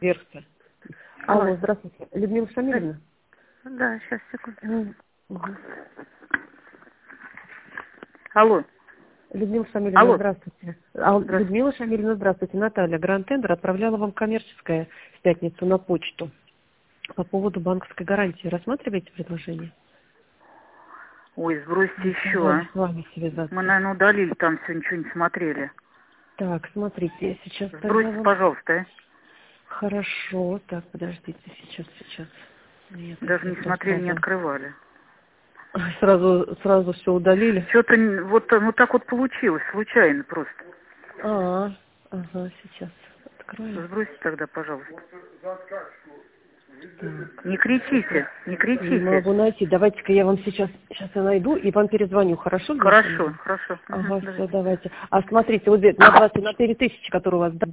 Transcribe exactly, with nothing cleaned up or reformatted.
Верхте. Алло, Алло, здравствуйте. Людмила Шамилевна? Да, сейчас, секунду. Угу. Алло. Людмила Шамилевна, Алло. здравствуйте. А, Здравствуйте. Людмила Шамилевна, здравствуйте. Наталья, Гранд Тендер отправляла вам коммерческое в пятницу на почту по поводу банковской гарантии. Рассматриваете предложение? Ой, сбросьте Мы еще, а. с вами связаться. Мы, наверное, удалили там все, ничего не смотрели. Так, смотрите, я сейчас... Сбросьте, вам... пожалуйста, а. Хорошо. Так, подождите, сейчас, сейчас. Я Даже не смотрели, сразу... не открывали. Сразу, сразу все удалили? Что-то вот, вот так вот получилось, случайно просто. А, ага, сейчас открою. Сбросьте тогда, пожалуйста. Так. Не кричите, не Не кричите. могу найти. Давайте-ка я вам сейчас, сейчас я найду и вам перезвоню. Хорошо? Хорошо, хорошо. Угу, Ага, все, давайте. давайте. А смотрите, вот здесь на двадцать, на четыре тысячи, которые у вас...